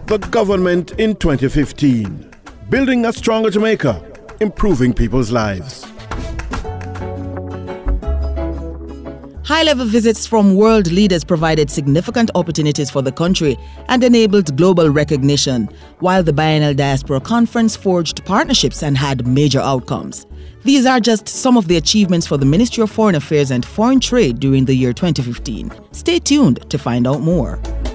The government in 2015. Building a stronger Jamaica, improving people's lives. High-level visits from world leaders provided significant opportunities for the country and enabled global recognition, while the Biennial Diaspora Conference forged partnerships and had major outcomes. These are just some of the achievements for the Ministry of Foreign Affairs and Foreign Trade during the year 2015. Stay tuned to find out more.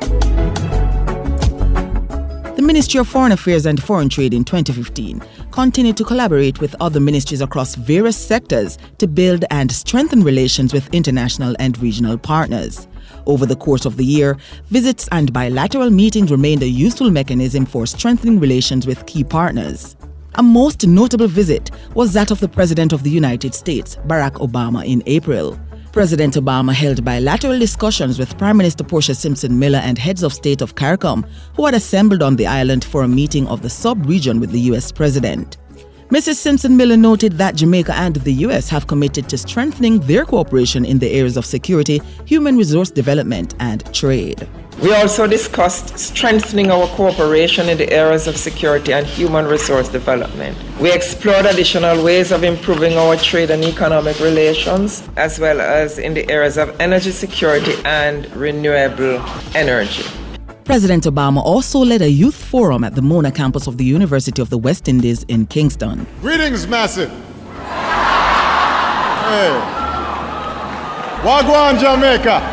The Ministry of Foreign Affairs and Foreign Trade in 2015 continued to collaborate with other ministries across various sectors to build and strengthen relations with international and regional partners. Over the course of the year, visits and bilateral meetings remained a useful mechanism for strengthening relations with key partners. A most notable visit was that of the President of the United States, Barack Obama, in April. President Obama held bilateral discussions with Prime Minister Portia Simpson Miller and heads of state of CARICOM, who had assembled on the island for a meeting of the sub-region with the U.S. President. Mrs. Simpson Miller noted that Jamaica and the U.S. have committed to strengthening their cooperation in the areas of security, human resource development, and trade. We also discussed strengthening our cooperation in the areas of security and human resource development. We explored additional ways of improving our trade and economic relations, as well as in the areas of energy security and renewable energy. President Obama also led a youth forum at the Mona campus of the University of the West Indies in Kingston. Greetings, Massive. Hey. Wagwan, Jamaica.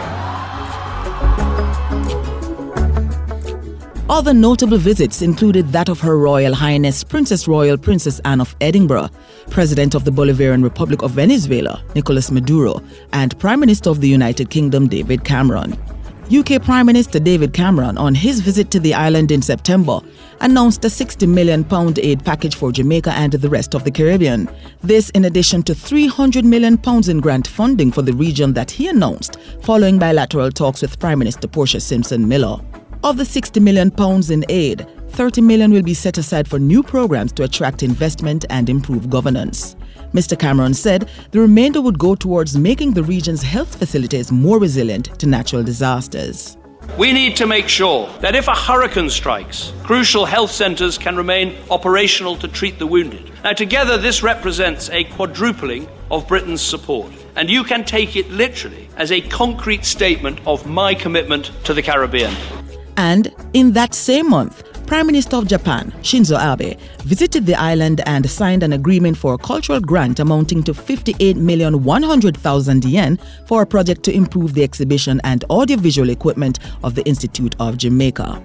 Other notable visits included that of Her Royal Highness Princess Anne of Edinburgh, President of the Bolivarian Republic of Venezuela, Nicolas Maduro, and Prime Minister of the United Kingdom, David Cameron. UK Prime Minister David Cameron, on his visit to the island in September, announced a £60 million aid package for Jamaica and the rest of the Caribbean. This in addition to £300 million in grant funding for the region that he announced following bilateral talks with Prime Minister Portia Simpson Miller. Of the £60 million in aid, $30 million will be set aside for new programs to attract investment and improve governance. Mr. Cameron said the remainder would go towards making the region's health facilities more resilient to natural disasters. We need to make sure that if a hurricane strikes, crucial health centres can remain operational to treat the wounded. Now, together, this represents a quadrupling of Britain's support, and you can take it literally as a concrete statement of my commitment to the Caribbean. And in that same month, Prime Minister of Japan, Shinzo Abe, visited the island and signed an agreement for a cultural grant amounting to 58,100,000 yen for a project to improve the exhibition and audiovisual equipment of the Institute of Jamaica.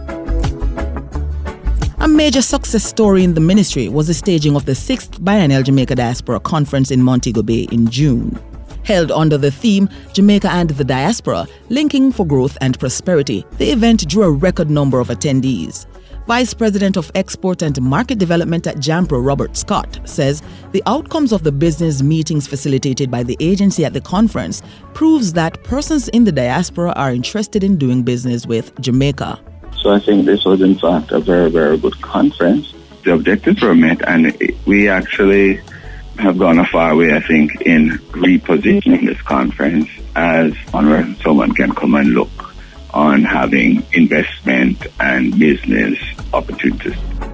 A major success story in the ministry was the staging of the 6th Biennial Jamaica Diaspora Conference in Montego Bay in June. Held under the theme, Jamaica and the Diaspora, Linking for Growth and Prosperity, the event drew a record number of attendees. Vice President of Export and Market Development at JAMPRO, Robert Scott, says the outcomes of the business meetings facilitated by the agency at the conference proves that persons in the diaspora are interested in doing business with Jamaica. So I think this was in fact a very, very good conference. The objectives were met, and we actually have gone a far way, I think, in repositioning this conference as one where someone can come and look on having investment and business opportunities.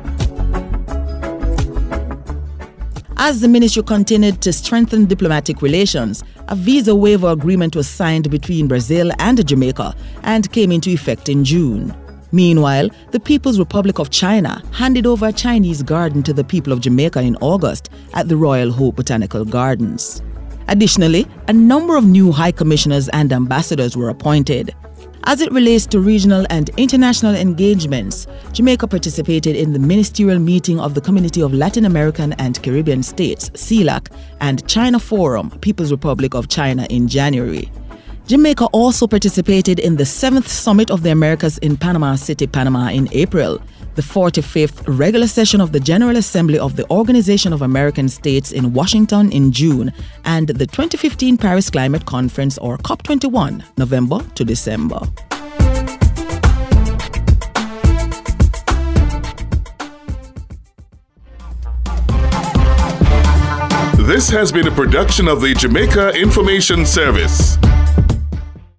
As the ministry continued to strengthen diplomatic relations, a visa waiver agreement was signed between Brazil and Jamaica and came into effect in June. Meanwhile, the People's Republic of China handed over a Chinese garden to the people of Jamaica in August at the Royal Hope Botanical Gardens. Additionally, a number of new high commissioners and ambassadors were appointed. As it relates to regional and international engagements, Jamaica participated in the ministerial meeting of the Community of Latin American and Caribbean States, CELAC, and China Forum, People's Republic of China in January. Jamaica also participated in the 7th Summit of the Americas in Panama City, Panama in April, the 45th regular session of the General Assembly of the Organization of American States in Washington in June, and the 2015 Paris Climate Conference, or COP21, November to December. This has been a production of the Jamaica Information Service.